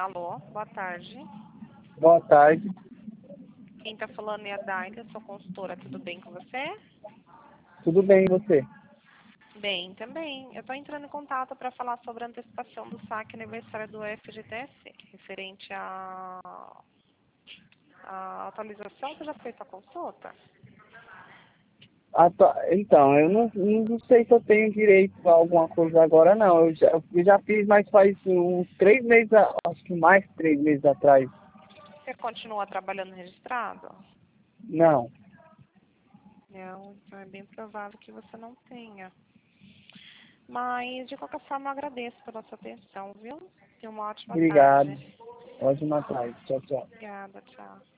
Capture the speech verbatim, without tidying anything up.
Alô, boa tarde. Boa tarde. Quem está falando é a Daila, sou consultora. Tudo bem com você? Tudo bem, e você? Bem, também. Eu estou entrando em contato para falar sobre a antecipação do saque aniversário do F G T S, referente à, à atualização. Você já fez a consulta? Atu- Então, eu não, não sei se eu tenho direito a alguma coisa agora, não. Eu já, eu já fiz, mas faz uns três meses, a- acho que mais de três meses atrás. Você continua trabalhando registrado? Não. Não, então é bem provável que você não tenha. Mas, de qualquer forma, eu agradeço pela sua atenção, viu? Tenha uma ótima Obrigado. tarde. Ótima tarde. Tchau, tchau. Obrigada, tchau.